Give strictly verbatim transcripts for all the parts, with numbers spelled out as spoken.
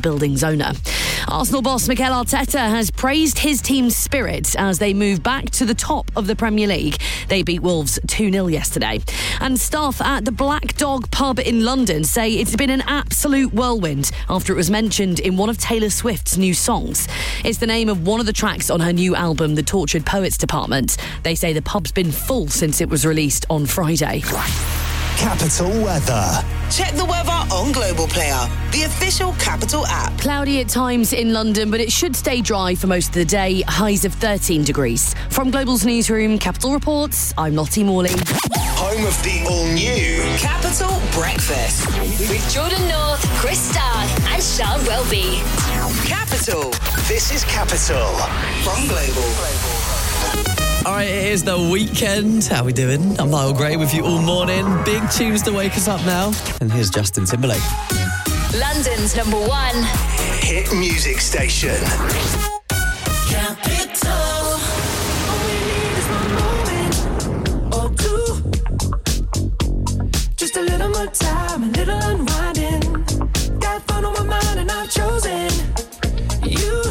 the building's owner. Arsenal boss Mikel Arteta has praised his team's spirit as they move back to the top of the Premier League. They beat Wolves two nil yesterday. And staff at the Black Dog pub in London say it's been an absolute whirlwind after it was mentioned in one of Taylor Swift's new songs. It's the name of one of the tracks on her new album, The Tortured Poets Department. They say the pub's been full since it was released on Friday. Capital weather. Check the weather on Global Player, the official Capital app. Cloudy at times in London, but it should stay dry for most of the day. Highs of thirteen degrees. From Global's newsroom, Capital Reports, I'm Lottie Morley. Home of the all-new Capital Breakfast. With Jordan North, Chris Starr and Sean Welby. Capital. This is Capital. From Global. All right, it is the weekend. How we doing? I'm Niall Gray with you all morning. Big tunes to wake us up now. And here's Justin Timberlake. London's number one hit music station. Capital. All we need is one moment or two. Just a little more time, a little unwinding. Got fun on my mind and I've chosen you.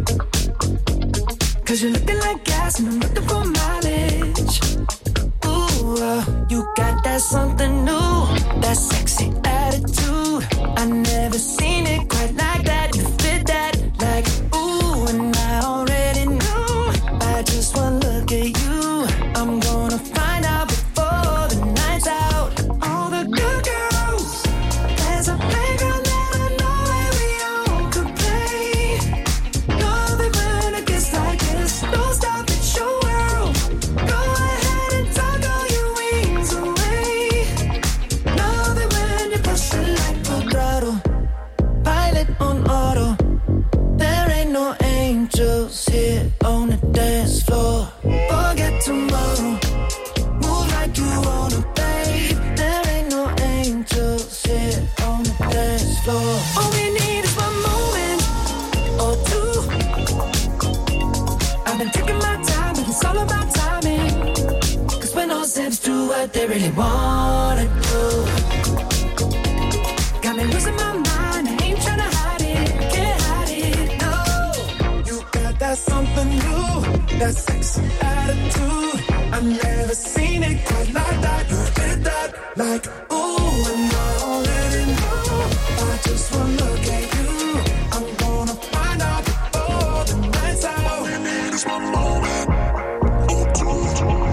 Cause you're looking like gas and I'm looking for mileage. Ooh, uh, you got that something new, that sexy attitude. I never seen it quite like that. You fit that like ooh, and I already knew. By just one look at you, I'm gonna find out before the night's out. All the good girls, there's a playground that I know where we all could play. Love it when it gets like this. Don't stop, it's your world. Go ahead and tuck all your wings away. Love it when you push it like full throttle. Pilot on auto. There ain't no angels here on the dance floor. Forget tomorrow. Move like you wanna, babe. There ain't no angels here on the dance floor. All we need is one moment or two. I've been taking my time, but it's all about timing. Cause when all zips do what they really wanna do. Got me losing my mind, I ain't tryna hide it, can't hide it, no. You got that something new, that sexy attitude. I've never seen it quite like that. You did that like ooh, and I already know. I just wanna look at you. I'm gonna find out before the night's out. All we need is one moment or two.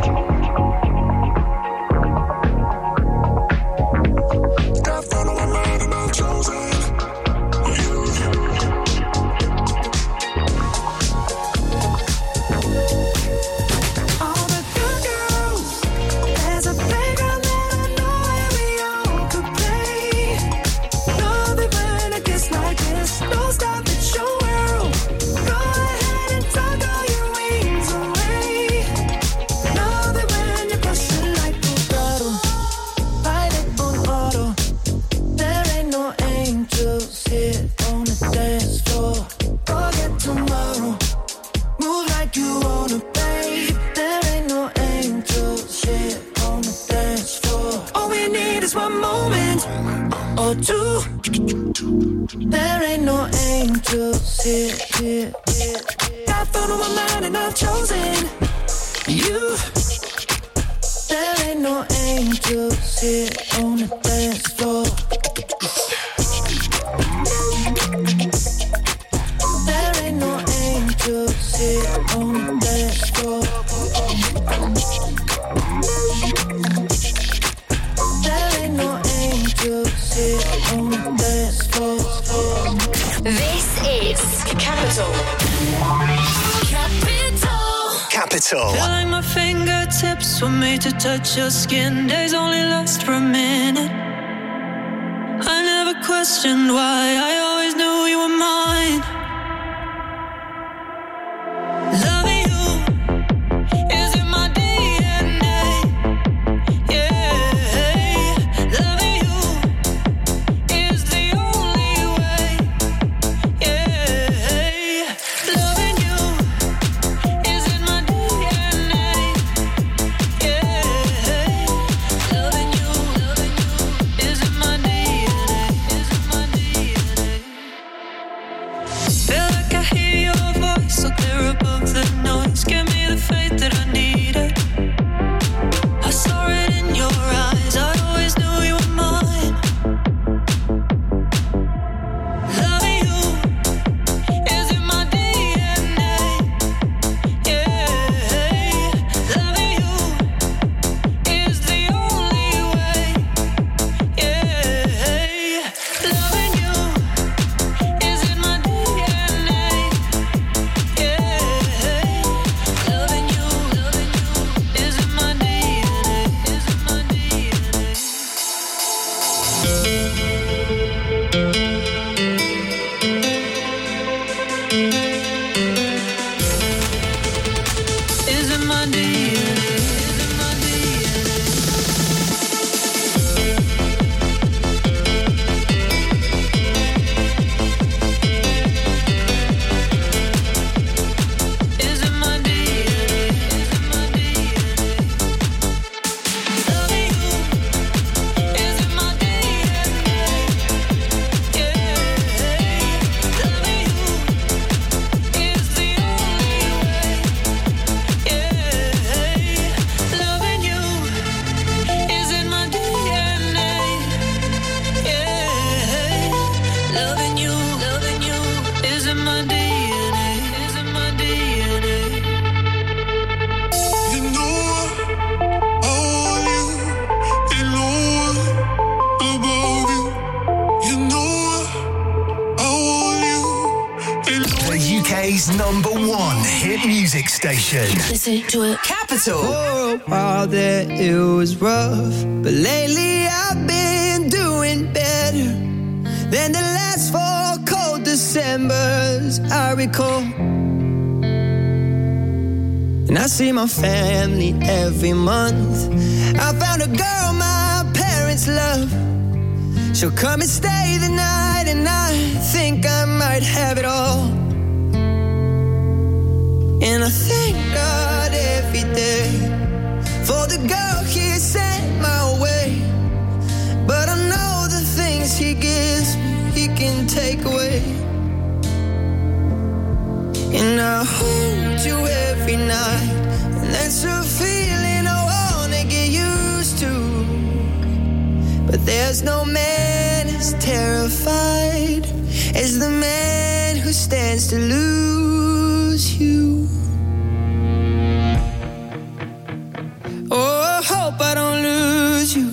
Got fun on my mind and I've chosen you. All the good girls, there's a playground that I know where we all could play. Love it when it gets like this. Don't stop, it's your world. Go ahead and tuck all your wings away. Love it when you push it like full throttle. Pilot on auto. There ain't no angels here on the dance floor. Forget tomorrow. Move like you wanna, babe. There ain't no angels here on the dance floor. All we need is one moment or two. There ain't no angels here, here, here. Got fun on my mind and I've chosen you. There ain't no angels here on the dance floor. There ain't no angels here on the dance floor. There ain't no angels here on the dance floor. This is Capital. Capital. Capital. Feel like my fingertips were made to touch your skin. Days only last for a minute. I never questioned why. I always knew you were mine. Loving you is in my D N A. Yeah, loving you is the only way. Yeah, loving you is in my D N A. Yeah, loving you, loving you is in my D N A. Is in my D N A. Just give me the faith that I needed. I saw it in your eyes, I always knew you were mine. Loving you is in my D N A. Yeah, loving you is the only way. Yeah, loving you is in my D N A. Yeah, loving you, loving you is in my D N A. Is in my D N A. Is in my D N A. Is in my D N A. Is in my D N A. Is in my D N A. Loving you is in my D N A. Yeah, loving you is the only way. Yeah, loving you is in my D N A. Yeah, loving you, loving you is in my D N A. Is in my D N A. You know I want you. You know above you. You know I want you. You know. The U K's number one hit music station. Listen to it. Capital. For a while there it was rough, but lately I've been doing better than the last four cold Decembers I recall. And I see my family every month. I found a girl my parents love. She'll come and stay the night, and I think I might have it all. And I thank God every day for the girl he sent my way. But I know the things he gives me, he can take away. And I hold you every night, and that's a feeling I wanna get used to. But there's no man as terrified as the man who stands to lose you. Oh, I hope I don't lose you.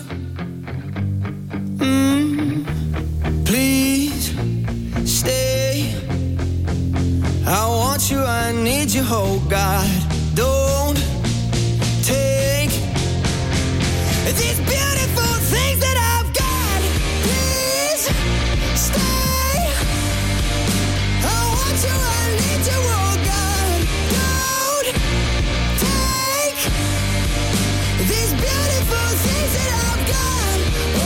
Mm, please stay. I want you, I need you, oh God. Don't take these beautiful things that I've got. Please stay. I want you, I need you, oh God. Don't take these beautiful things that I've got.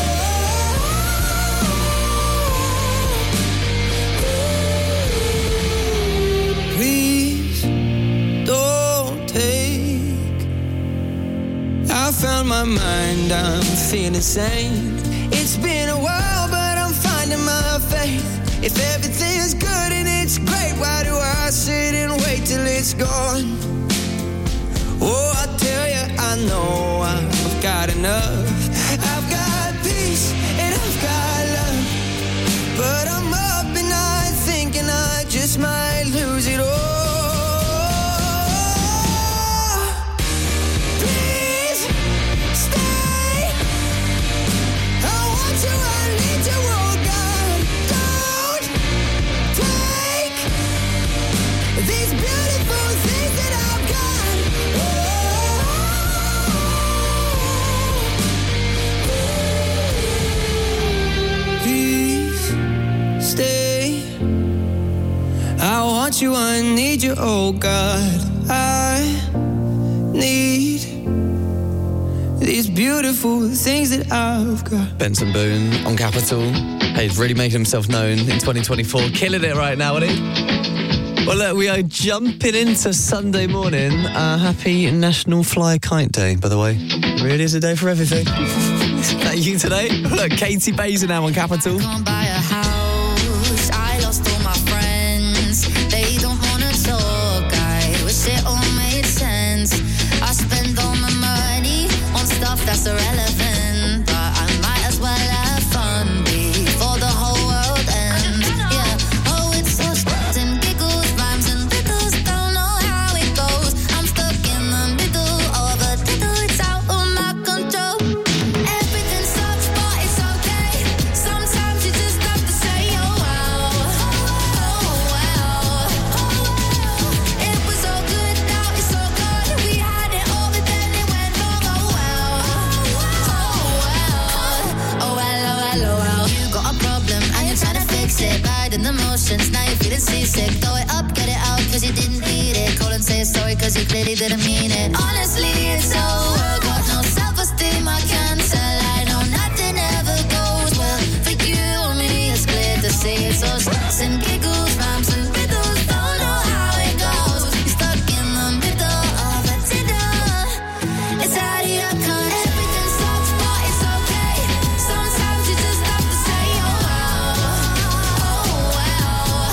Oh, please don't take. I found my mind, I'm feeling sane. It's been a while, but I'm finding my faith. If everything's good and it's great, why do I sit and wait till it's gone? Oh, I tell you, I know I've got enough. I've got peace and I've got love. But I'm up at night thinking I just might lose it all. Please stay. I want you, I need you, oh God. Don't take these beautiful things that I've got. Please stay. I want you, I need you, oh God. I need these beautiful things that I've got. Benson Boone on Capital. Hey, he's really making himself known in twenty twenty-four. Killing it right now, isn't he? Well, look, we are jumping into Sunday morning. Uh, happy National Fly Kite Day, by the way. It really is a day for everything. Is that you today? Look, Katie Bays now on Capital. Can't buy a house. I lost all my friends. They don't wanna talk. I wish it all made feelings, now you're feeling seasick. Throw it up, get it out, cause you didn't need it. Call and say sorry, cause you clearly didn't mean it. Honestly, it's over. Got no self-esteem, I can't tell. I know nothing ever goes well. For you or me, it's clear to see. It's all stress and giggles, rhymes and riddles. Don't know how it goes. You're stuck in the middle of a dinner. It's out of your control. Everything sucks, but it's okay. Sometimes you just have to say, oh wow, oh wow.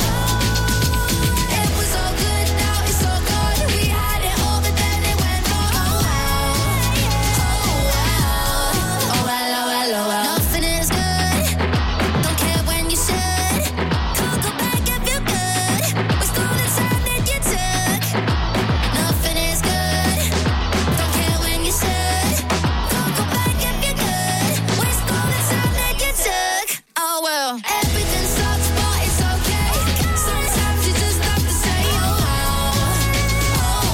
It was all good, now it's all gone. We had it all, but then it went wrong. Oh wow, oh wow, oh well, oh well, oh well. Nothing is good. Don't care when you should. Can't go back if you could. Waste all the time that you took. Nothing is good. Don't care when you should. Can't go back if you could. Waste all the time that you took. Oh well. Everything sucks, but it's okay. Sometimes you just have to say, oh wow, oh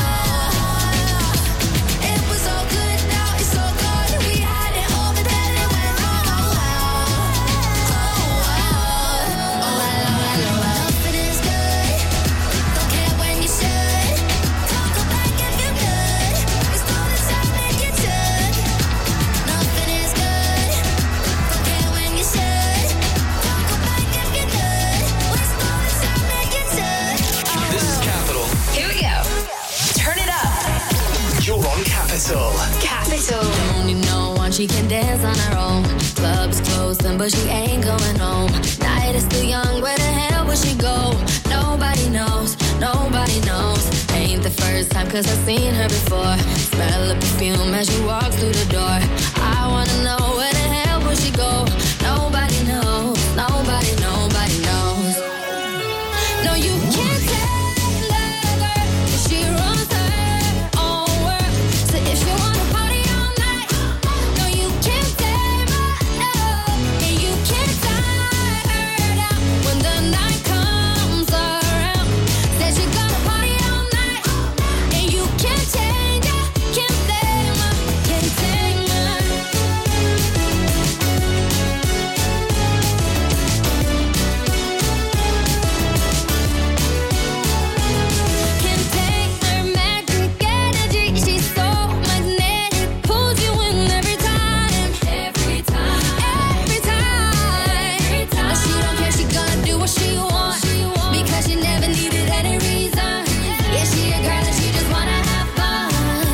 wow. It was all good, now it's all gone. We had it all, but then it went wrong. Oh wow, oh wow, oh well, oh well, oh well. Nothing is good. Don't care when you should. Can't go back if you could. Waste all the time that you took. Nothing is good. Don't care when you should. Can't go back if you could. Waste all the time that you took. This is Capital. Here we go. Turn it up. You're on Capital. Capital. Only know one, she can dance on her own. Club is closing, but she ain't going home. Night is still young, where the hell will she go? Nobody knows, nobody knows. Ain't the first time, cause I've seen her before. Smell of perfume as she walks through the door. I wanna know, where the hell will she go? Nobody knows, nobody, nobody knows. No, you can't tell her, cause she runs her own world. So if you wanna party all night, no, you can't tame her, no. And you can't tie her down when the night comes around. Said you're gonna party all night, and you can't change her, can't tame her, can't tame her. Can't take her magic energy. She's so magnetic, pulls you in every time, every time, every time, every time. But she don't care, she gonna do what she wants, because she never needed any reason. Yeah, she a girl and she just wanna have fun.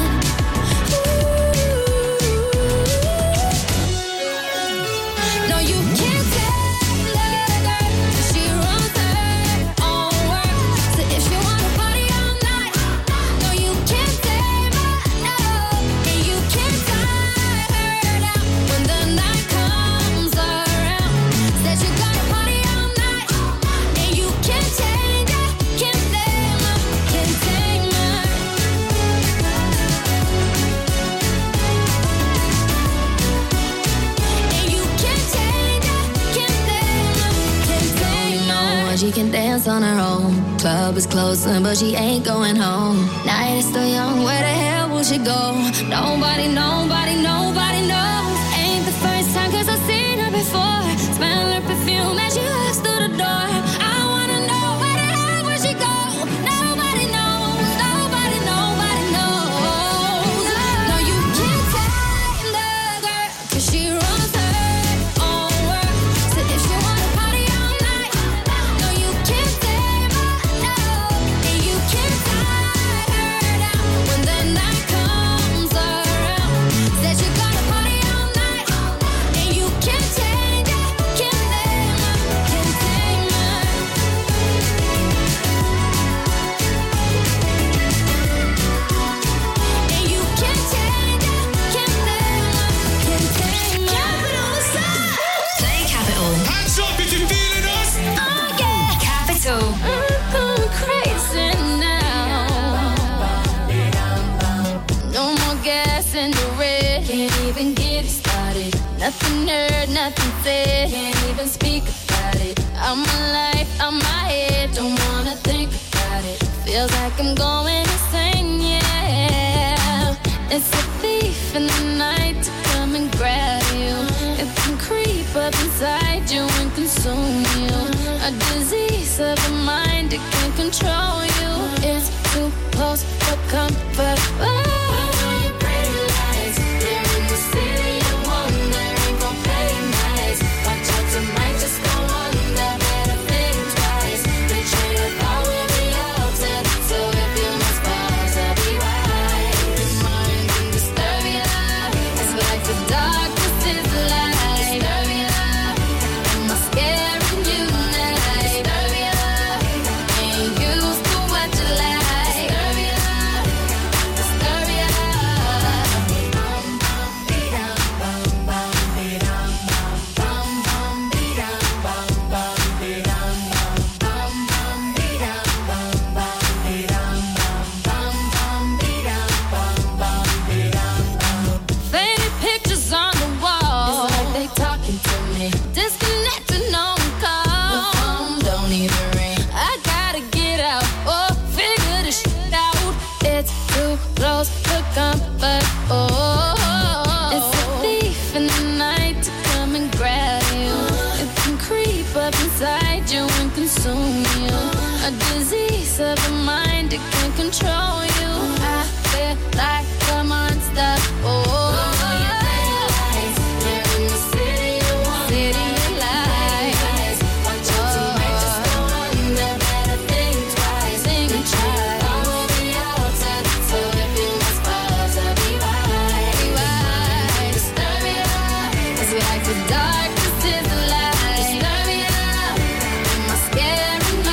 No, you can't tell her, cause she runs her own world. So if you wanna party all night, no, you can't tame her, no. And you can't tie her down when the night comes around. Said you're gonna party all night, and you can't change her, can't tame her, can't tame her. And you can't change her, can't tame her, can't tame her. She can dance on her own. Club is closing, but she ain't going home. Night is still young, where the hell will she go? Nobody, nobody, nobody knows. Ain't the first time, cause I've seen her before. Smell her perfume as she walks through the door. I wanna know, where the hell will she go? Nobody knows, nobody, nobody knows. No, you can't tame the girl, cause she runs her own world. So if you wanna party all night, no, you can't tame her, no. And you can't tie her down when the night comes around. Said you're gonna party all night, and you can't change her, can't tame her, can't tame her. And you can't change her, can't tame her, can't tame her. Capital side. Play Capital. Hands up if you're feeling us. Oh yeah. Capital. I'm going crazy now. No more gas in the red. Can't even get it started. Nothing heard, nothing said. Can't even speak about it. I'm alive, I'm my head. Don't wanna think about it. Feels like I'm going insane, yeah. It's a thief in the night to come and grab you. It can creep up inside you and consume you. A disease comfort. Oh. A disease of the mind, it can control you. I feel like a monster. Oh, you're in the city you want, city you like. Watch out tonight, just go under, better think twice, think twice. I will be outside, so if you must pause, I'll be right, be right. Disturbia, it's like the darkness is the light. Disturbia, am I scared?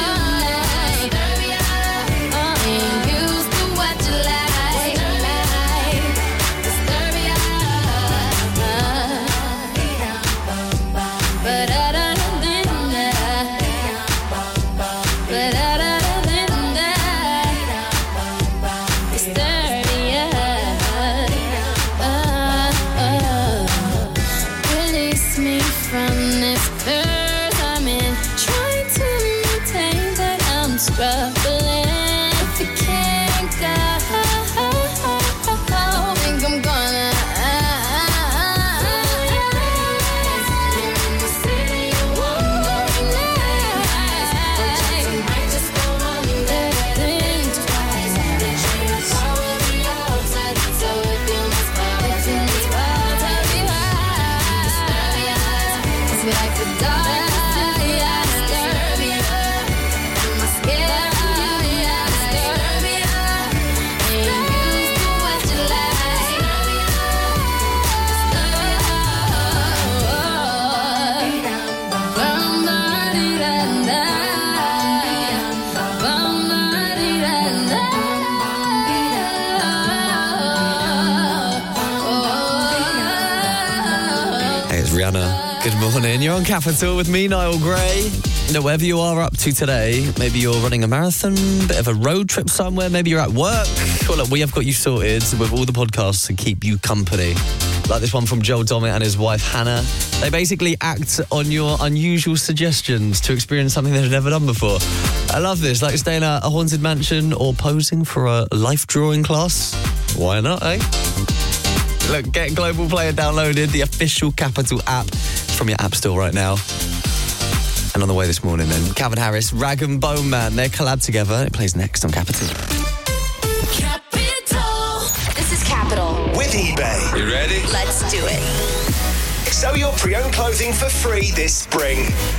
Good morning, you're on Capital with me, Niall Gray. You know, wherever you are up to today, maybe you're running a marathon, bit of a road trip somewhere, maybe you're at work. Well, look, we have got you sorted with all the podcasts to keep you company. Like this one from Joel Dommett and his wife Hannah. They basically act on your unusual suggestions to experience something they've never done before. I love this, like staying at a haunted mansion or posing for a life drawing class. Why not, eh? Look, get Global Player downloaded, the official Capital app from your app store right now. And on the way this morning then, Calvin Harris, Rag and Bone Man, they're collab together. It plays next on Capital. Capital. This is Capital. With eBay. You ready? Let's do it. Sell your pre-owned clothing for free this spring.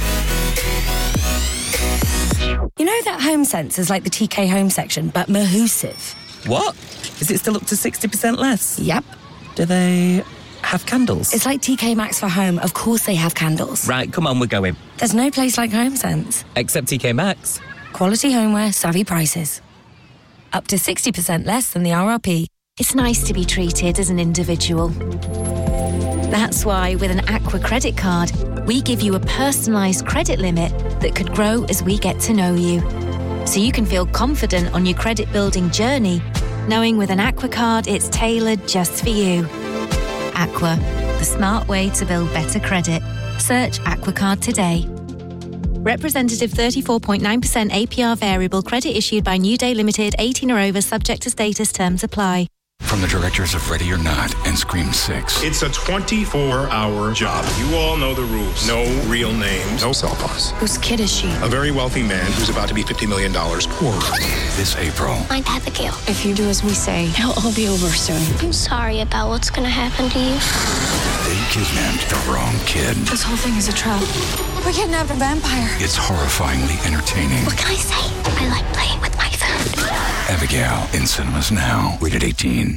You know that Home Sense is like the T K Home section, but Mahusive? What? Is it still up to sixty percent less? Yep. Do they have candles? It's like T K Maxx for home. Of course they have candles. Right, come on, we're going. There's no place like Home Sense. Except T K Maxx. Quality homeware, savvy prices. Up to sixty percent less than the R R P. It's nice to be treated as an individual. That's why with an Aqua credit card, we give you a personalised credit limit that could grow as we get to know you. So you can feel confident on your credit building journey, knowing with an Aqua card it's tailored just for you. Aqua, the smart way to build better credit. Search Aqua Card today. Representative thirty-four point nine percent A P R variable credit issued by New Day Limited, eighteen or over, subject to status, terms apply. From the directors of Ready or Not and Scream six. It's a twenty-four hour job. You all know the rules. No real names, no cell phones. Whose kid is she? A very wealthy man who's about to be fifty million dollars poorer. This April. I'm Abigail. If you do as we say, it'll all be over soon. I'm sorry about what's going to happen to you. They kidnapped the wrong kid. This whole thing is a trap. We kidnapped a vampire. It's horrifyingly entertaining. What can I say? I like playing with my food. Abigail, in cinemas now. Rated eighteen.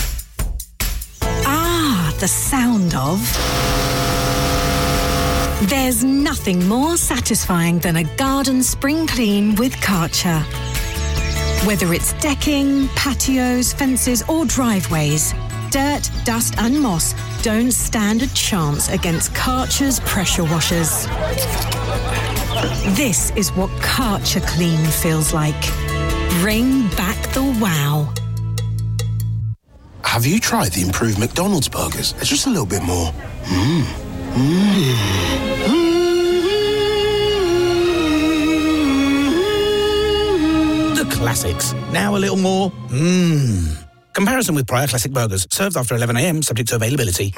Ah, the sound of... There's nothing more satisfying than a garden spring clean with Karcher. Whether it's decking, patios, fences or driveways, dirt, dust and moss don't stand a chance against Karcher's pressure washers. This is what Karcher Clean feels like. Bring back the wow. Have you tried the improved McDonald's burgers? It's just a little bit more. Mmm. Mmm. The classics. Now a little more. Mmm. Comparison with prior classic burgers. Served after eleven a.m. subject to availability.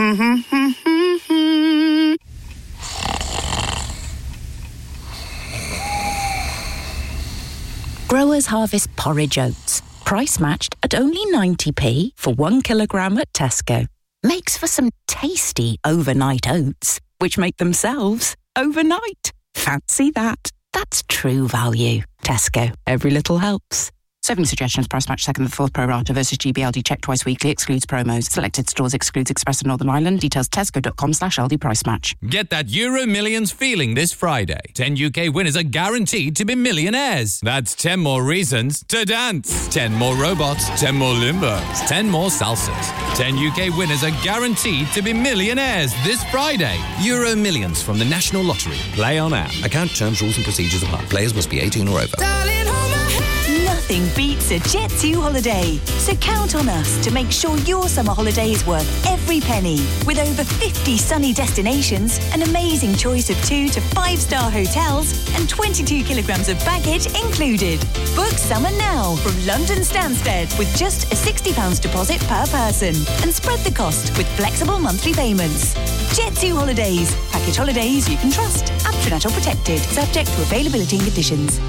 Growers Harvest Porridge Oats. Price matched at only ninety p for one kilogram at Tesco. Makes for some tasty overnight oats, which make themselves overnight. Fancy that. That's true value. Tesco. Every little helps. Serving suggestions, price match second and fourth pro rata versus G B L D check twice weekly, excludes promos. Selected stores excludes Express and Northern Ireland. Details tesco.com slash Aldi price match. Get that Euro Millions feeling this Friday. ten U K winners are guaranteed to be millionaires. That's ten more reasons to dance. ten more robots, ten more Limbos, ten more salsas. ten U K winners are guaranteed to be millionaires this Friday. Euro Millions from the National Lottery. Play on app. Account terms, rules and procedures apply. Players must be eighteen or over. Nothing beats a Jet two holiday. So count on us to make sure your summer holiday is worth every penny. With over fifty sunny destinations, an amazing choice of two to five star hotels, and twenty-two kilograms of baggage included. Book summer now from London Stansted with just a sixty pounds deposit per person. And spread the cost with flexible monthly payments. Jet two Holidays. Package holidays you can trust. Aptronet or protected. Subject to availability and conditions.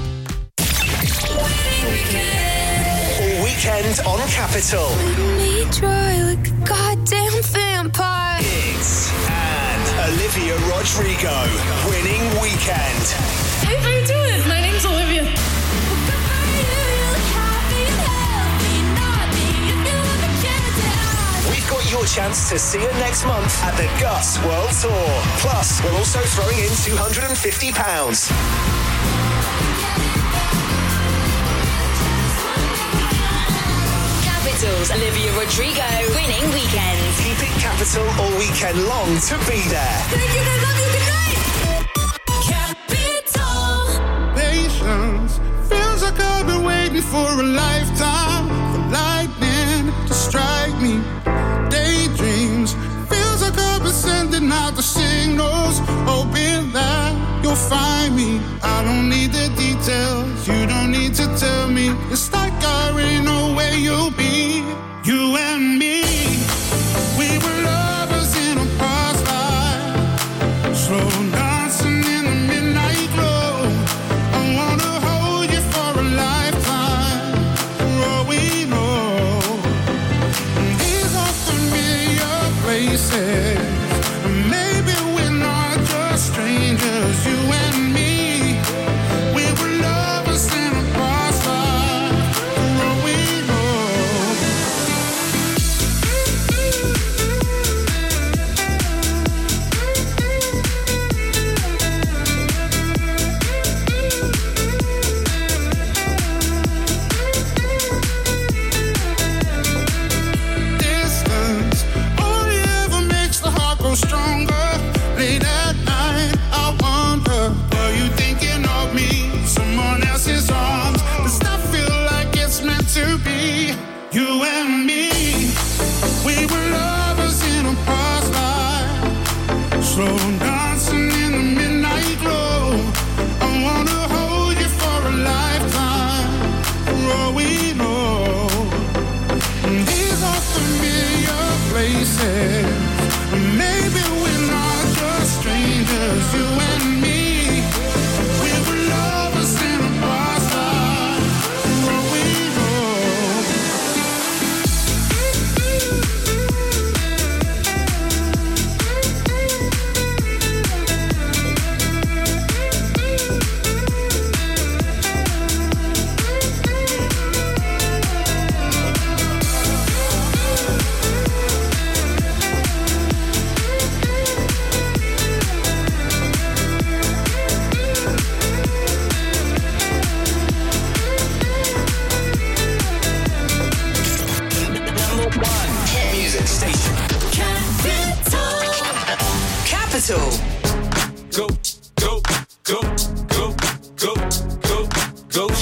All weekend on Capital. Me dry like a goddamn vampire. It's and Olivia Rodrigo winning weekend. Hey, how you doing? My name's Olivia. We've got your chance to see her next month at the Gus World Tour. Plus, we're also throwing in two hundred fifty pounds. Capital's Olivia Rodrigo winning weekend. Keep it Capital all weekend long to be there. Thank you, guys. Love you. Good night. Capital. Patience feels like I've been waiting for a lifetime for lightning to strike me. Daydreams feels like I've been sending out the signals, hoping that you'll find me. I don't need the details, you don't need to tell me. It's like I already know where you'll be. You and me, we were lovers in a past life, slow dancing in the midnight glow. I wanna hold you for a lifetime, for all we know. These are familiar places, maybe we're not just strangers. You and me, we were lovers in a past life.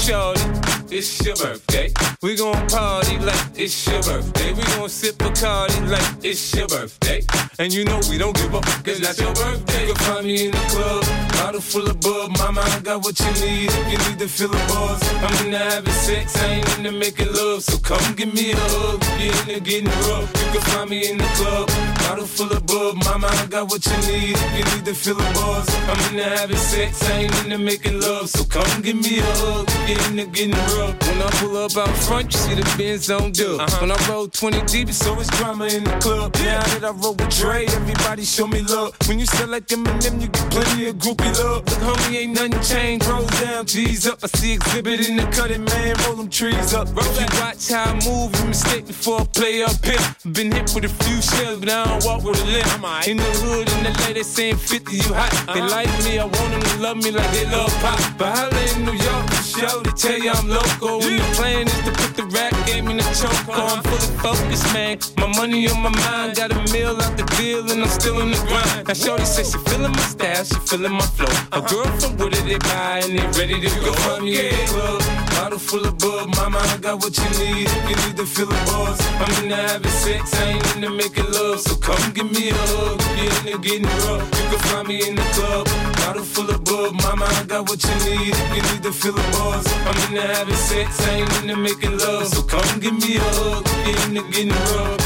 shorty, it's your birthday. We gon' party like it's your birthday. We gon' sip Bacardi like it's your birthday. And you know we don't give up, cause that's your birthday. You can find me in the club, bottle full of bub. Mama, I got what you need if you need to fill the buzz. I'm into having sex, I ain't into making love. So come give me a hug, you into getting rough. You can find me in the club, bottle full of bub. Mama, I got what you need if you need to fill the buzz. I'm into having sex, I ain't into making love. So come give me a hug, you into getting rough. When I pull up out front, you see the Benz on dub. Uh-huh. When I roll twenty deep, it's always drama in the club. Now that I roll with Dre, everybody show me love. When you sell like them and them, you get plenty of groupie love. Look, homie, ain't nothing changed. Roll down, G's up. I see exhibit in the cutting, man. Roll them trees up. Roll that. Watch how I move. You mistake before I play up here. Been hit with a few shells, but I don't walk with a limp. In the hood, in the lady saying fifty, you hot. Uh-huh. They like me, I want them to love me like they love pop. But holla in New York, for show, they tell you I'm local. And the plan is to put the rap game in the choke. I'm fully focused, man. My money on my mind. Got a meal out the deal and I'm still in the grind. Now shorty says she feeling my style, she feeling my flow. A girl from Wooded, they buy and they ready to go. Find me in the club, bottle full of bub. Mama, I got what you need if you need to fill the buzz. I'm into having sex, I ain't into making love. So come give me a hug, if you're into getting rough. You can find me in the club, bottle full of bub. Mama, I got what you need if you need to fill the buzz. I'm into having sex, I ain't into making love. So come give me a hug, if you're into getting rough.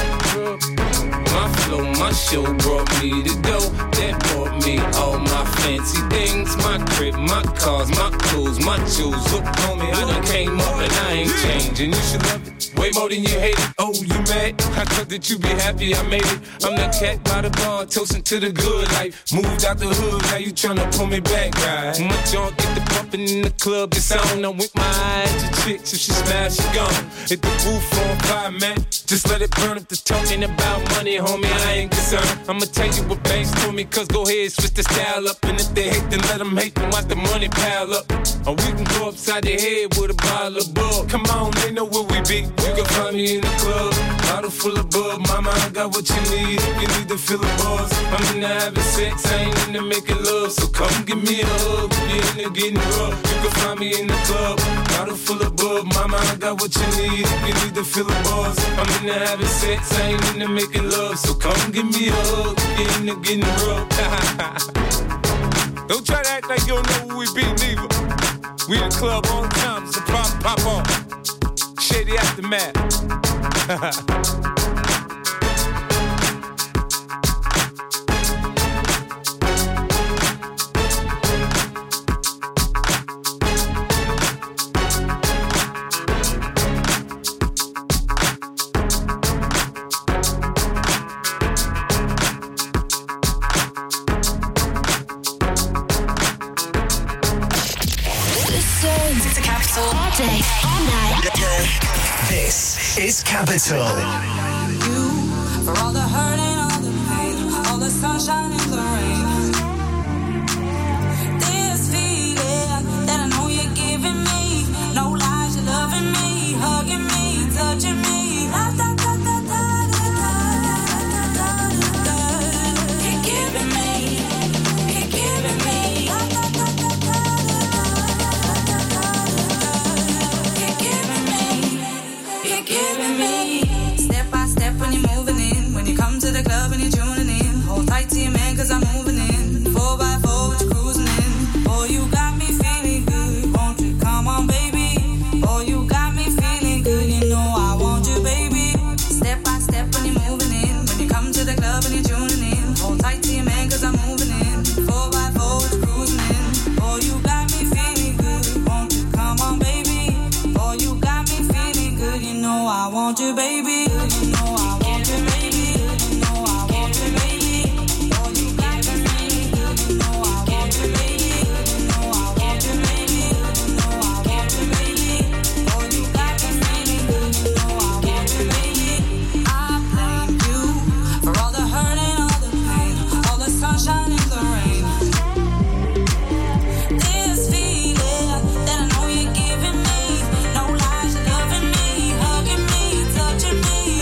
My flow, my show brought me to go. That brought me all my fancy things. My crib, my cars, my clothes, my shoes. Look, homie, I done came up and I ain't changing. You should love it way more than you hate it. Oh, you mad? I thought that you be happy I made it. I'm the cat by the bar, toasting to the good life. Moved out the hood, now you tryna pull me back, right? My junk get the bumping in the club, it's on. I'm with my eyes to chicks, if she smash, she gone. Hit the roof on fire, man. Just let it burn if the talking about money, homie, I ain't concerned. I'ma tell you what banks told me, cause go ahead, switch the style up. And if they hate, then let them hate, then watch the money pile up. Or we can go upside the head with a bottle of bug. Come on, they know where we be. You can find me in the club, bottle full of bug. Mama, I got what you need if you need to fill the buzz. I'm into having sex, I ain't into making love. So come give me a hug, if you're into getting rough. You can find me in the club, bottle full of bug. Mama, I got what you need if you need to fill the buzz. I'm into having sex, I ain't into making love. So come give me a hug, if you're into getting rough. Don't try to act like you don't know who we be, neither. We in the club all the time, it's a problem, pop on. Shady Aftermath. It's a Capital. All day, all night. This is Capital. For all the hurt and all the pain, all the sunshine and the rain. This feeling that I know you're giving me, no lies, you're loving me, hugging me, touching me. Da, da, da, da, da, da, da, da, da. You're giving me, you're giving me. Da, da, da, da, da, da, da, you're giving me, you're giving me. Step by step when you're moving in, when you come to the club and you're tuning in. Hold tight to your man cause I'm moving in. Four by four with you cruising in. Boy, you got me feeling good. Won't you come on, baby? Boy, you got me feeling good. You know I want you, baby. Step by step when you're moving in, when you come to the club and you're tuning in. Hold tight to your man cause I'm moving in. Four by four with you cruising in. Boy, you got me feeling good. Won't you come on, baby? Boy, you got me feeling good. You know I want you, baby. You know I want you, baby. You know I want you, baby. Boy, you got me feeling good. You know I want you, baby. You know I want you, baby. You know I want you, baby. Boy, you got me feeling good. You know I want you, baby. I blame you for all the hurt and all the pain, all the sunshine and the rain. This feeling that I know you're giving me, no lies, you're loving me, hugging me, touching me.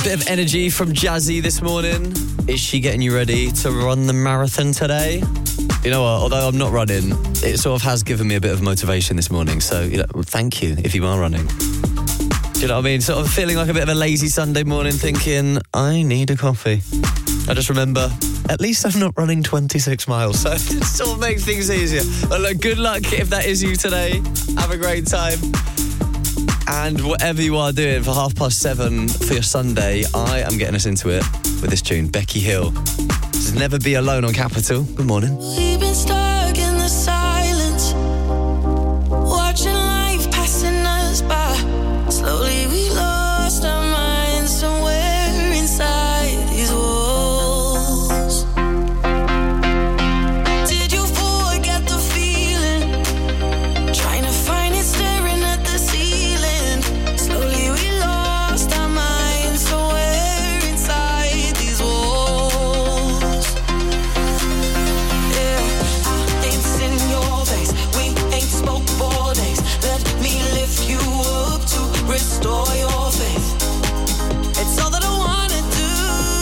bit of energy from Jazzy this morning. Is she getting you ready to run the marathon today? You know what, although I'm not running, it sort of has given me a bit of motivation this morning. So, you know, thank you if you are running. Do you know what I mean? Sort of feeling like a bit of a lazy Sunday morning thinking, I need a coffee. I just remember, at least I'm not running twenty-six miles. So it sort of makes things easier. But look, good luck if that is you today. Have a great time. And whatever you are doing for half past seven for your Sunday, I am getting us into it with this tune, Becky Hill. This is Never Be Alone on Capital. Good morning. We've been stuck in the silence, watching life passing us by. Slowly we lost our minds somewhere inside these walls. Did you forget the feeling? Trying to find it staring at the ceiling. Slowly we lost our minds somewhere inside these walls. Yeah, I ain't seen your face. We ain't spoke for days. Let me lift you up to restore your faith. It's all that I wanna do,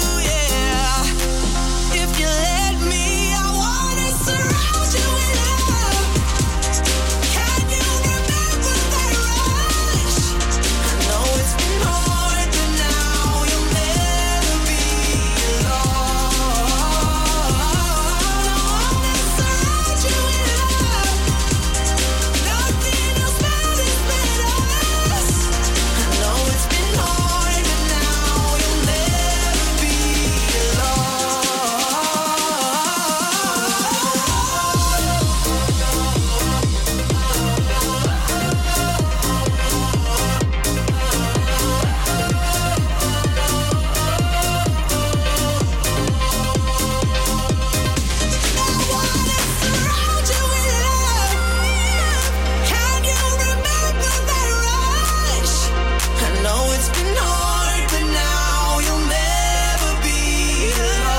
yeah. If you let me, I wanna surround you with love. Can you remember that rush? I know it's been hard, but now you'll never be alone. I wanna surround you with love. Nothing else matters but us. I know it's been hard, but now you'll never be alone. Surround you with love. Can you remember that rush? I know it's been hard, but now you'll never be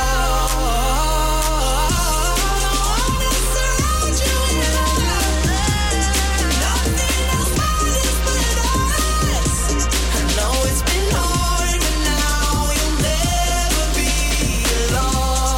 alone. I wanna surround you with love. Nothing else matters but us. I know it's been hard, but now you'll never be alone.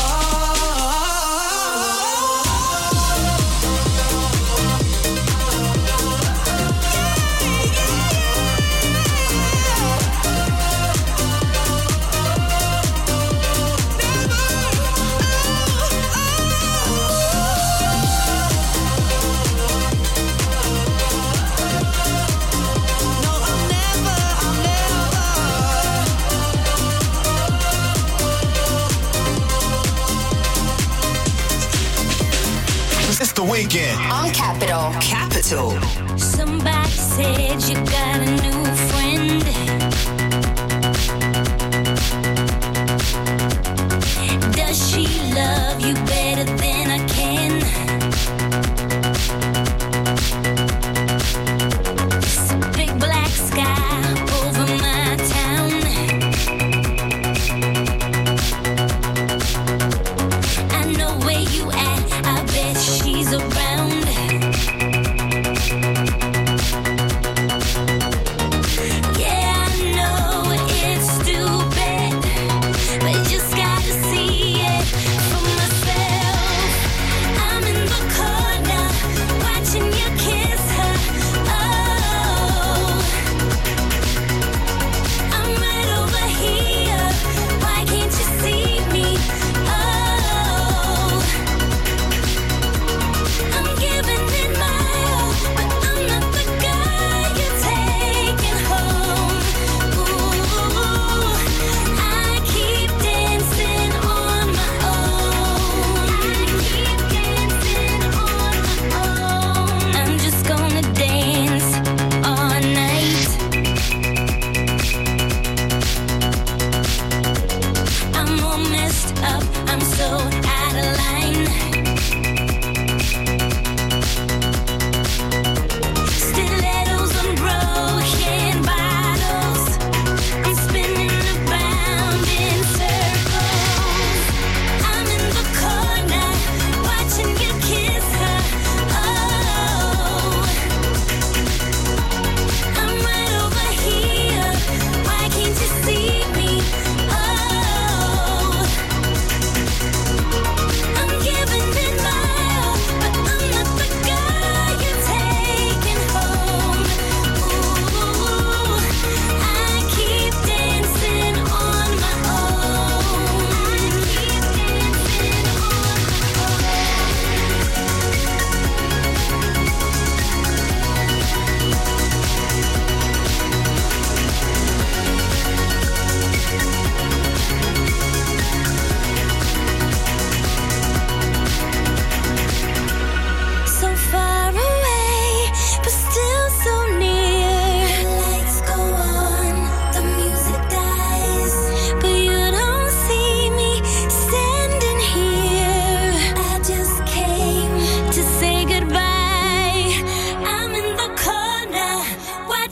It's the weekend. On Capital. Capital. Somebody said you got a new friend. Does she love you better than I can? It's a big black sky over my town. I know where you at. I bet she's around.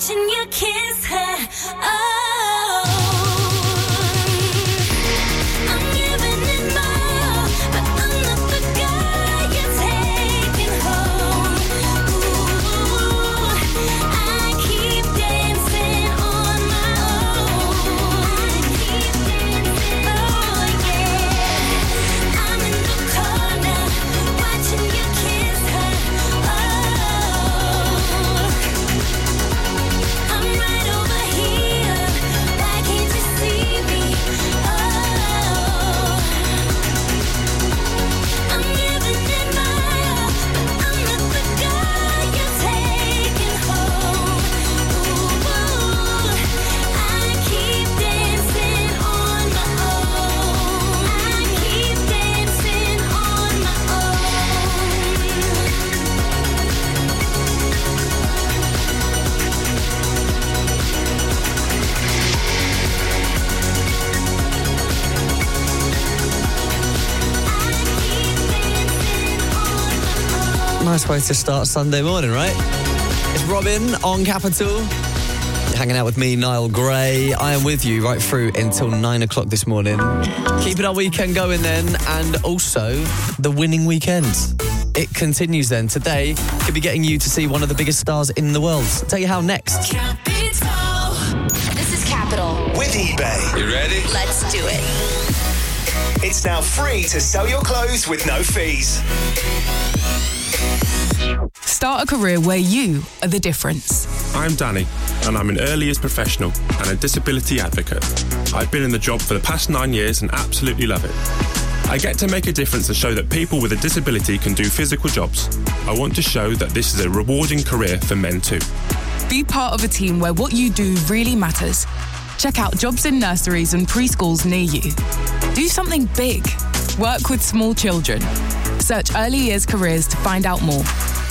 watching you kiss her. Oh, I'm giving it more, but I'm not the guy you're taking home. Ooh, I keep dancing on my own. I keep dancing, oh yeah. I'm in the corner, watching you kiss her. Oh, I'm right over here. Why can't you see me? Oh, I'm giving it my all, but I'm not the guy you're taking home. Ooh, I keep dancing on my own. I keep dancing on my Nice way to start Sunday morning, right? It's Robin on Capital. You're hanging out with me, Niall Gray. I am with you right through until nine o'clock this morning. Keeping our weekend going then, and also the winning weekend. It continues then. Today could be getting you to see one of the biggest stars in the world. I'll tell you how next. This is Capital. With eBay. You ready? Let's do it. It's now free to sell your clothes with no fees. Start a career where you are the difference. I'm Danny, and I'm an early years professional and a disability advocate. I've been in the job for the past nine years and absolutely love it. I get to make a difference and show that people with a disability can do physical jobs. I want to show that this is a rewarding career for men too. Be part of a team where what you do really matters. Check out jobs in nurseries and preschools near you. Do something big. Work with small children. Search early years careers to find out more.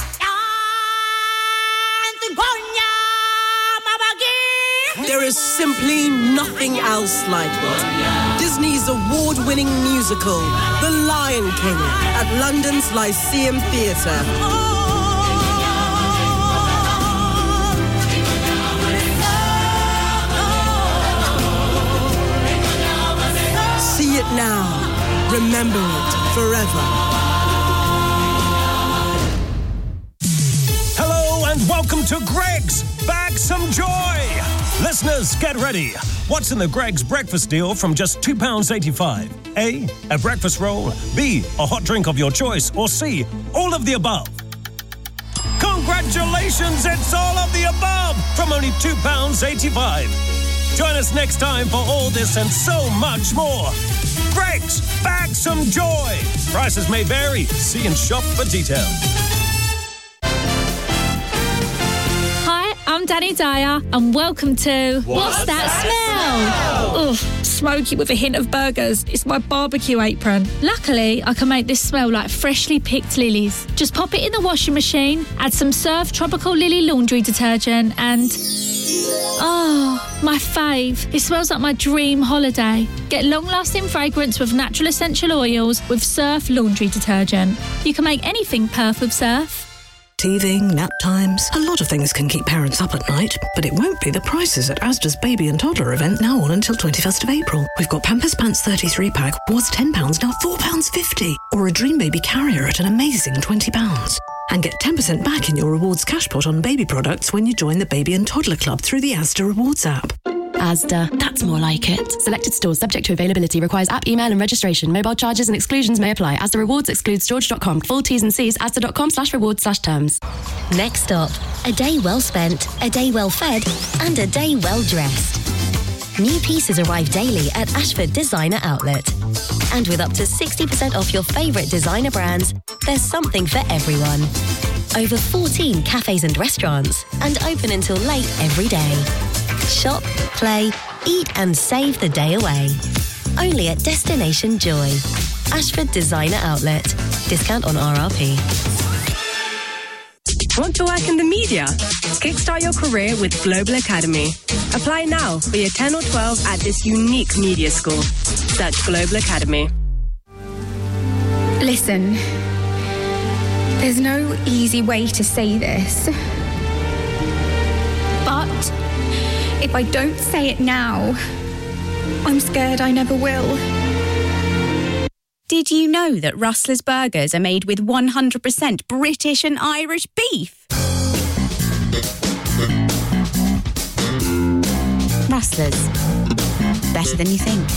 There is simply nothing else like it. Disney's award-winning musical, The Lion King, at London's Lyceum Theatre. See it now. Remember it forever. Hello and welcome to Greggs. Bag some joy. Listeners, get ready. What's in the Greggs breakfast deal from just two pounds eighty-five? A, a breakfast roll. B, a hot drink of your choice. Or C, all of the above. Congratulations, it's all of the above from only two pounds eighty-five. Join us next time for all this and so much more. Greggs, bag some joy. Prices may vary. See and shop for details. Hi, I'm Danny Dyer, and welcome to What's, What's That, that Smell? Ugh, smoky with a hint of burgers. It's my barbecue apron. Luckily, I can make this smell like freshly picked lilies. Just pop it in the washing machine, add some Surf Tropical Lily laundry detergent, and... oh, my fave. It smells like my dream holiday. Get long-lasting fragrance with natural essential oils with Surf laundry detergent. You can make anything perf with Surf. Teething, nap times, a lot of things can keep parents up at night, but it won't be the prices at Asda's baby and toddler event now on until twenty-first of April. We've got Pampers Pants thirty-three pack, was ten pounds, now four pounds fifty, or a Dream Baby carrier at an amazing twenty pounds. And get ten percent back in your rewards cash pot on baby products when you join the Baby and Toddler Club through the Asda Rewards app. Asda, that's more like it. Selected stores subject to availability, requires app, email and registration. Mobile charges and exclusions may apply. Asda Rewards excludes george dot com. Full T's and C's, asda.com slash rewards slash terms. Next stop, a day well spent, a day well fed, and a day well dressed. New pieces arrive daily at Ashford Designer Outlet. And with up to sixty percent off your favourite designer brands, there's something for everyone. Over fourteen cafes and restaurants, and open until late every day. Shop, play, eat and save the day away. Only at Destination Joy. Ashford Designer Outlet. Discount on R R P. Want to work in the media? Kickstart your career with Global Academy. Apply now for year ten or twelve at this unique media school. Search Global Academy. Listen, there's no easy way to say this, but But if I don't say it now, I'm scared I never will. Did you know that Rustler's burgers are made with one hundred percent British and Irish beef? Rustler's. Better than you think.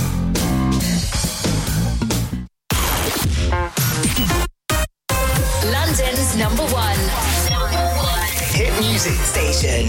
London's number one. Hit music station.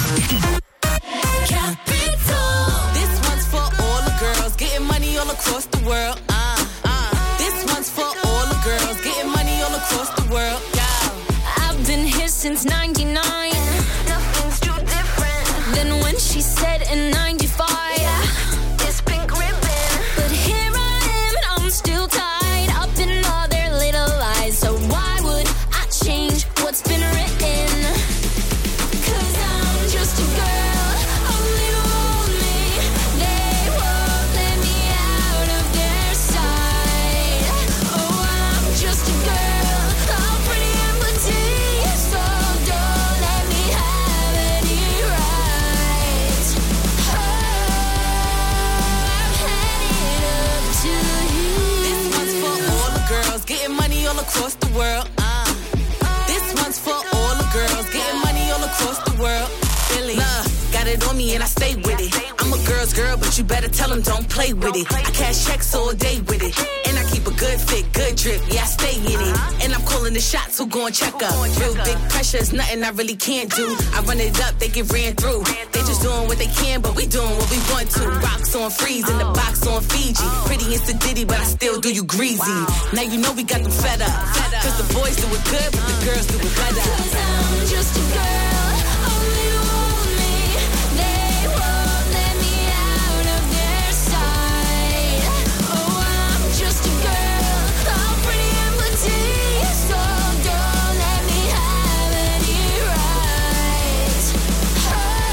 Capital. This one's for all the girls getting money all across the world. Uh, uh. This one's for all the girls getting money all across the world. Yeah. I've been here since ninety-nine. Nothing's too different than when she said in ninety-five. This pink ribbon. But here I am and I'm still tied up in all their little lies. So why would I change what's been written? Cause I'm just a girl, only want me. They won't let me out of their sight. Oh, I'm just a girl, all pretty and petite. So don't let me have any rights. Oh, I'm headed up to you. This one's for all the girls getting money all across the world. Uh. This one's for all the girls getting money all across the world. Billy, love, got it on me and I stay with it. I'm a girl's girl, but you better tell them don't play with it. I cash checks all day with it. And I keep a good fit, good drip, yeah, I stay in it. And I'm calling the shots, who gon' check up? Real big pressure is nothing I really can't do. I run it up, they get ran through. They just doing what they can, but we doing what we want to. Rocks on freeze, in the box on Fiji. Pretty and sedity, but I still do you greasy. Now you know we got them fed up. Cause the boys do it good, but the girls do it better. Cause I'm just a girl, only want me. They won't let me out of their sight. Oh, I'm just a girl, all pretty and petite. So don't let me have any rights. Oh,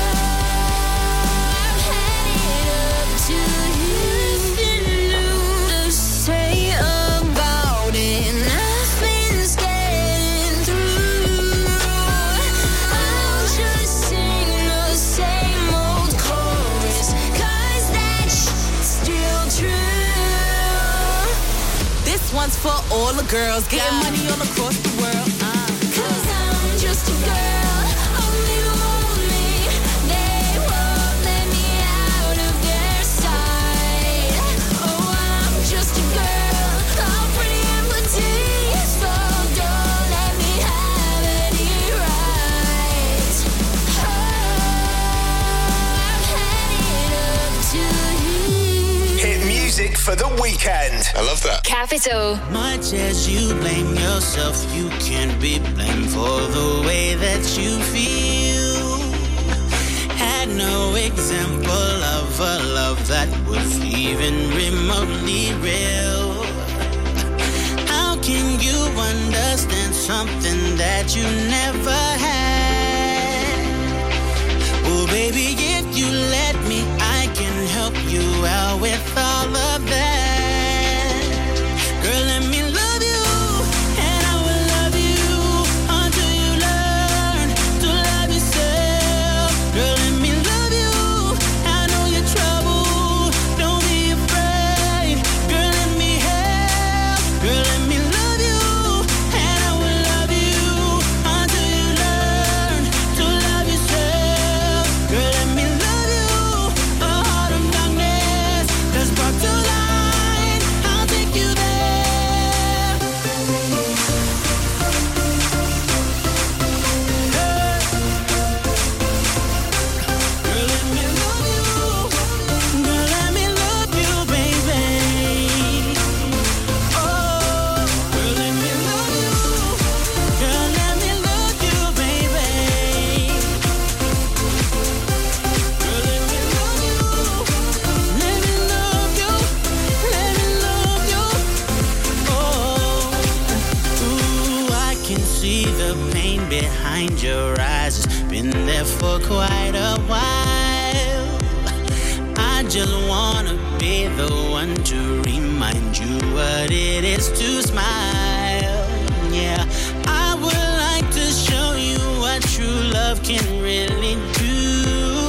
I'm headed up to you. Nothing new to say about it. Nothing's getting through. I'll just sing the same old chorus, cause that shit's still true. This one's for all the girls getting money all across the world. Uh. Cause I'm just a girl, only want me. They won't let me out of their sight. Oh, I'm just a girl, all pretty and petite. So don't let me have any rights. Oh, I'm headed up to you. Hit music for the weekend. I love that. Capital. Much as you blame yourself, you can't be blamed for the way that you feel. Had no example of a love that was even remotely real. How can you understand something that you never had? Oh, baby, if you let me, I can help you out with all of that. Girl, let me love you, and I will love you until you learn to love yourself. Girl, let me love you, I know you're trouble, don't be afraid. Girl, let me help. Girl, let me love you, and I will love you until you learn to love yourself. Girl, let me love you, a heart of darkness that's brought to light. I'll take you there. Girl, let me love you. Girl, let me love you, baby. Oh, girl, let me love you. Girl, let me love you, baby. Girl, let me love you. Let me love you. Let me love you. Oh, ooh, I can see the pain behind your eyes. It's been there for quite a while. I just wanna be the one to remind you what it is to smile. Yeah, I would like to show you what true love can really do.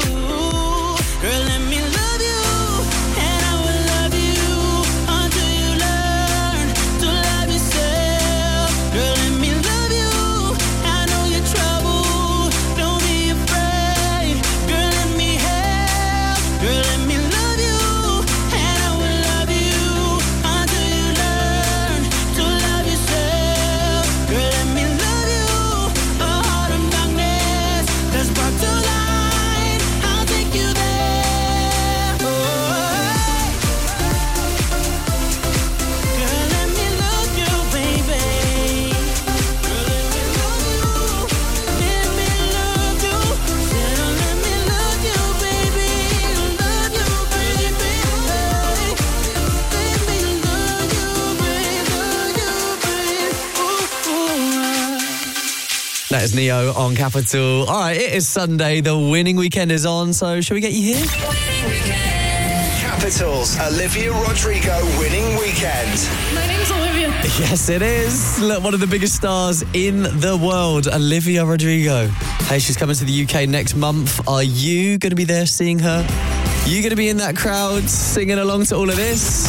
That is Neo on Capital. All right, it is Sunday. The winning weekend is on, so shall we get you here? Capital's Olivia Rodrigo winning weekend. My name's Olivia. Yes, it is. Look, one of the biggest stars in the world, Olivia Rodrigo. Hey, she's coming to the U K next month. Are you going to be there seeing her? You going to be in that crowd singing along to all of this?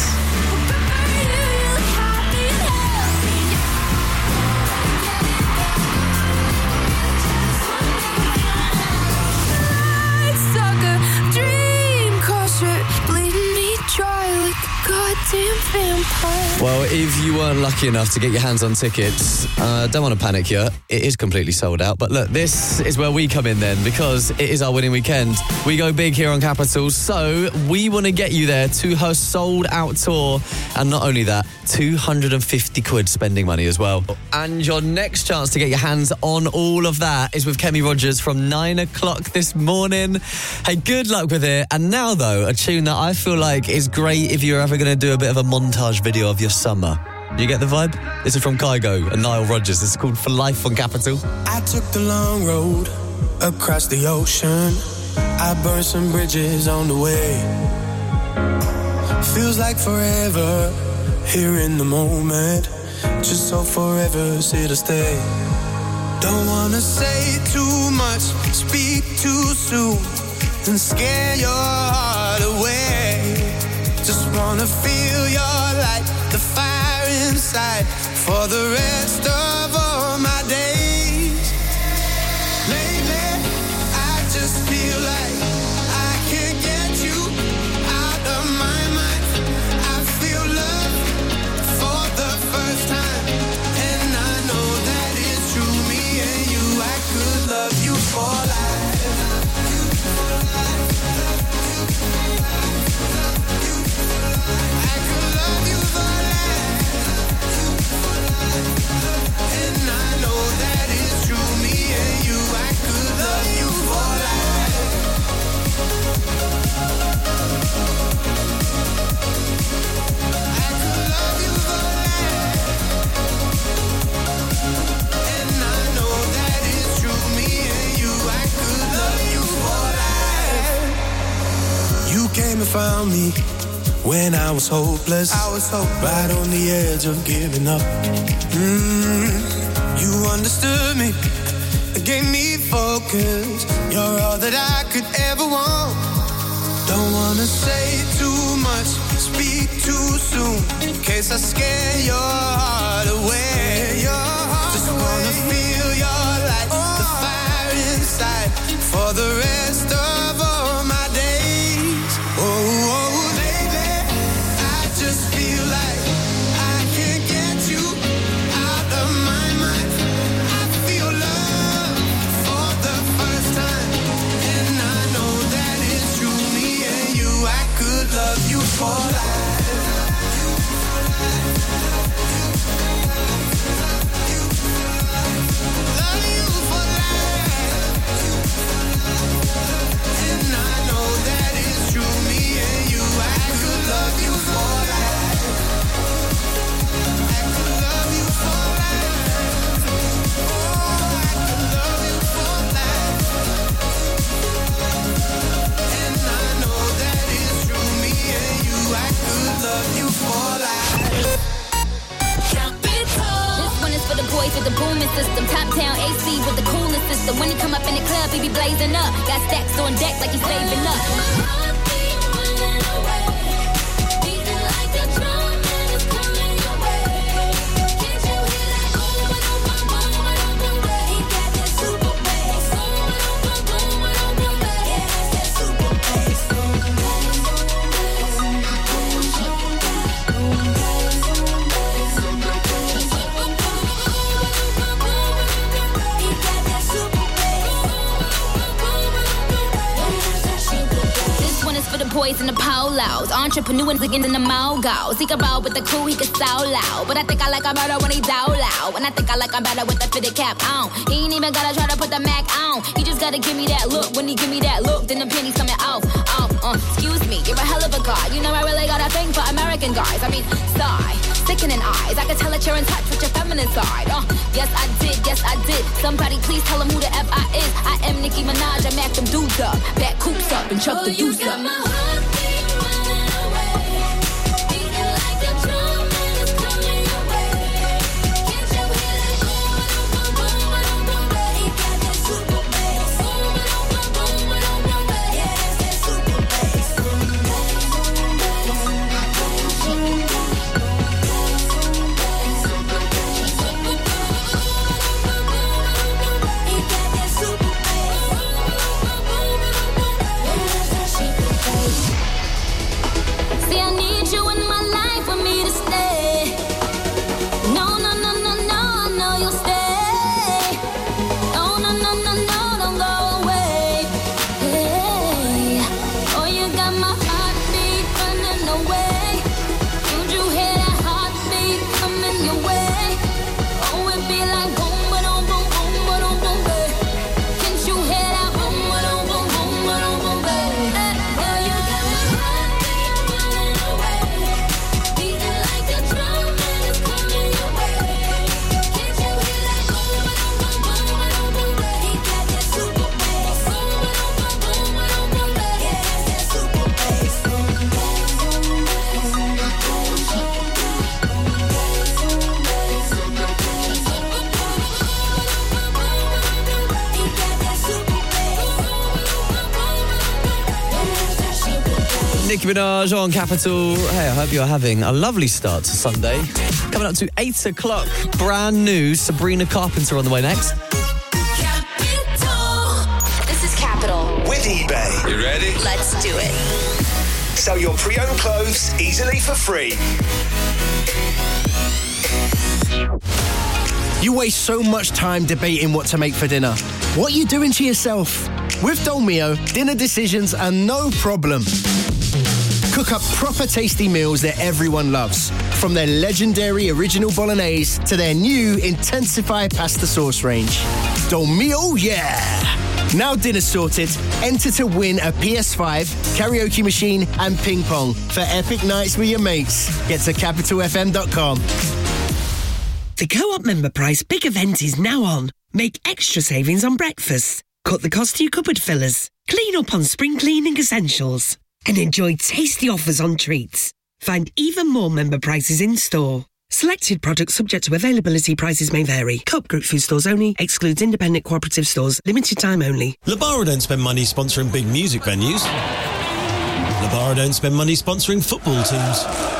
Well, if you weren't lucky enough to get your hands on tickets, uh, don't want to panic here. It is completely sold out. But look, this is where we come in then, because it is our winning weekend. We go big here on Capital, so we want to get you there to her sold-out tour. And not only that, two hundred fifty quid spending money as well. And your next chance to get your hands on all of that is with Kemi Rogers from nine o'clock this morning. Hey, good luck with it. And now, though, a tune that I feel like is great if you're ever going to do a bit of a montage video of your summer. You get the vibe? This is from Kygo and Nile Rodgers. This is called For Life on Capital. I took the long road across the ocean. I burned some bridges on the way. Feels like forever here in the moment. Just so forever's here to stay. Don't wanna say too much, speak too soon, and scare your heart away. Just wanna feel your light, the fire inside, for the rest of all my days. Lately, I just feel like I can't get you out of my mind. I feel love for the first time, and I know that it's true. Me and you, I could love you for life. And I know that it's true. Me and you, I could love you for life. I could love you for life. And I know that it's true. Me and you, I could love you for life. You came and found me when I was hopeless, I was hopeless, right on the edge of giving up. Mm, you understood me, gave me focus. You're all that I could ever want. Don't wanna say too much, speak too soon, in case I scare your heart away. Your heart Just away. Wanna feel your light, oh. the fire inside, for the rest of all my days. Oh, oh. Just feel like I can't get you out of my mind. I feel love for the first time, and I know that it's true. Me and you, I could love you for life. Love you for life. And I know that it's true. Me and you, I could love you for life. For the boys with the booming system, top town A C with the coolest system. When he come up in the club, he be blazing up. Got stacks on deck like he's saving up. Boys in the polos, entrepreneurs again in the mogos. He can roll with the crew, he can so loud. But I think I like him better when he down loud. And I think I like him better with the fitted cap on. He ain't even gotta try to put the Mac on. He just gotta give me that look. When he give me that look, then the penny's coming off. Off, uh, excuse me, you're a hell of a guy. You know I really got a thing for American guys. I mean, sorry, sick questioning eyes. I can tell that you're in touch with your feminine side. Uh, yes, I did, yes, I did. Somebody please tell them who the F I is. I am Nicki Minaj, I mack them dudes up. Back coops up and chuck oh, the deuce up. My heartbeat running away. Beating like a drum and it's coming your way. Can't you hear that? Boom, boom, boom, boom, boom, boom. He got that super bass. Boom, boom, boom, boom, boom, boom, boom. Yeah, that's that super bass. Boom, boom, boom, boom, boom, boom. See, I need you in my life for me to stay. No, no, no, no, no, I know you'll stay. No, no, no, no, no, don't go away. Hey. Oh, you got my heartbeat running away. Don't you hear that heartbeat coming your way? Oh, it be like boom, ba-dum, boom, boom, ba-dum, boom, babe. Can't you hear that boom, ba-dum, boom, boom, ba-dum, boom, babe? Hey, oh, you got my heartbeat running away. Beating like a drum and it's coming your way. Can't you hear that boom, ba-dum, boom, boom, ba-dum, boom, babe? He got that super bass. Boom, ba-dum, boom, boom, ba-dum, boom, babe. Yeah, that's that super bass. Boom, bass, boom, bass, boom, bass, boom, he got that super bass. Nicki Minaj on Capital. Hey, I hope you're having a lovely start to Sunday. Coming up to eight o'clock, brand new Sabrina Carpenter on the way next. This is Capital. With eBay. You ready? Let's do it. Sell your pre-owned clothes easily for free. You waste so much time debating what to make for dinner. What are you doing to yourself? With Dolmio, dinner decisions are no problem. Cook up proper tasty meals that everyone loves. From their legendary original bolognese to their new Intensify pasta sauce range. Dolmio, yeah! Now dinner sorted, enter to win a P S five, karaoke machine and ping pong for epic nights with your mates. Get to capital f m dot com. The Co-op member price big event is now on. Make extra savings on breakfast. Cut the cost to your cupboard fillers. Clean up on spring cleaning essentials. And enjoy tasty offers on treats. Find even more member prices in store. Selected products subject to availability, prices may vary. Co-op Group food stores only. Excludes independent cooperative stores. Limited time only. Labara don't spend money sponsoring big music venues. Labara don't spend money sponsoring football teams.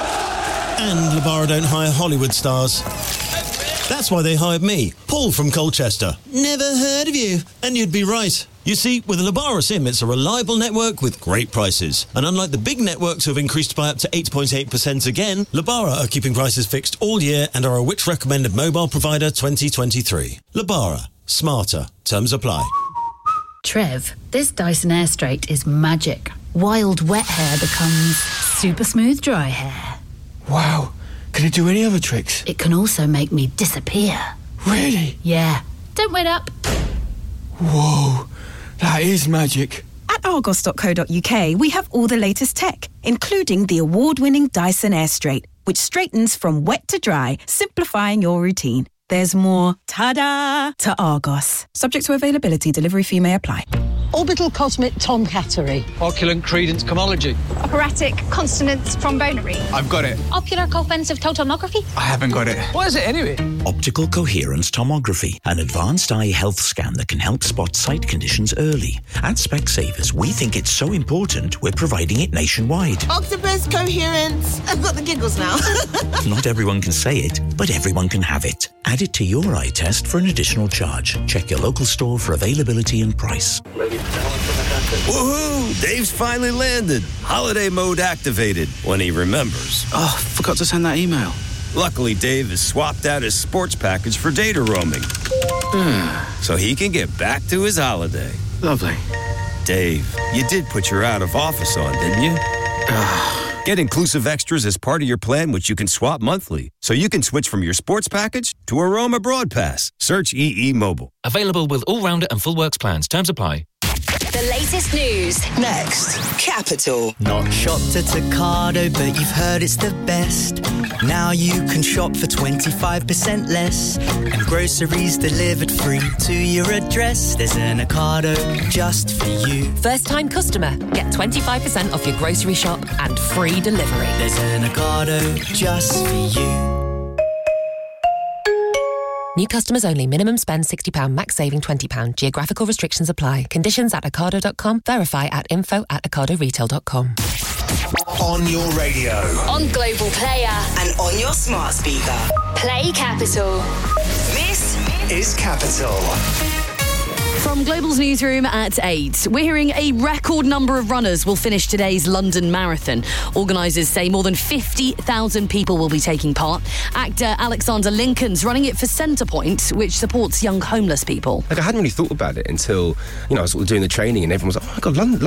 And Labara don't hire Hollywood stars. That's why they hired me, Paul from Colchester. Never heard of you. And you'd be right. You see, with the Labara SIM, it's a reliable network with great prices. And unlike the big networks who have increased by up to eight point eight percent again, Labara are keeping prices fixed all year and are a Which Recommended Mobile Provider twenty twenty-three. Labara. Smarter. Terms apply. Trev, this Dyson Airstraight is magic. Wild wet hair becomes super smooth dry hair. Wow. Can it do any other tricks? It can also make me disappear. Really? Yeah. Don't wait up. Whoa. That is magic. At argos dot co dot uk, we have all the latest tech, including the award-winning Dyson Airstraight, which straightens from wet to dry, simplifying your routine. There's more ta-da to Argos. Subject to availability, delivery fee may apply. Orbital Cosmic Tomcattery. Oculant Credence Comology. Operatic Consonance Trombonary. I've got it. Ocular Comprehensive Totomography. I haven't got it. What is it anyway? Optical Coherence Tomography, an advanced eye health scan that can help spot sight conditions early. At Specsavers, we think it's so important we're providing it nationwide. Octopus Coherence. I've got the giggles now. Not everyone can say it, but everyone can have it. Add it to your eye test for an additional charge. Check your local store for availability and price. Woohoo! Dave's finally landed. Holiday mode activated when he remembers. Oh, forgot to send that email. Luckily, Dave has swapped out his sports package for data roaming. So he can get back to his holiday. Lovely. Dave, you did put your out of office on, didn't you? Get inclusive extras as part of your plan, which you can swap monthly. So you can switch from your sports package to a Roam Abroad pass. Search E E Mobile. Available with all-rounder and full works plans. Terms apply. The latest news. Next. Capital. Not shopped at Ocado, but you've heard it's the best. Now you can shop for twenty-five percent less. And groceries delivered free to your address. There's an Ocado just for you. First time customer, get twenty-five percent off your grocery shop and free delivery. There's an Ocado just for you. New customers only. Minimum spend sixty pounds, max saving twenty pounds. Geographical restrictions apply. Conditions at ocado dot com. Verify at info at ocado retail dot com. On your radio. On Global Player. And on your smart speaker. Play Capital. This is Capital. From Global's newsroom at eight, we're hearing a record number of runners will finish today's London Marathon. Organisers say more than fifty thousand people will be taking part. Actor Alexander Lincoln's running it for Centrepoint, which supports young homeless people. Like, I hadn't really thought about it until, you know, I was sort of doing the training and everyone was like, oh my God, London.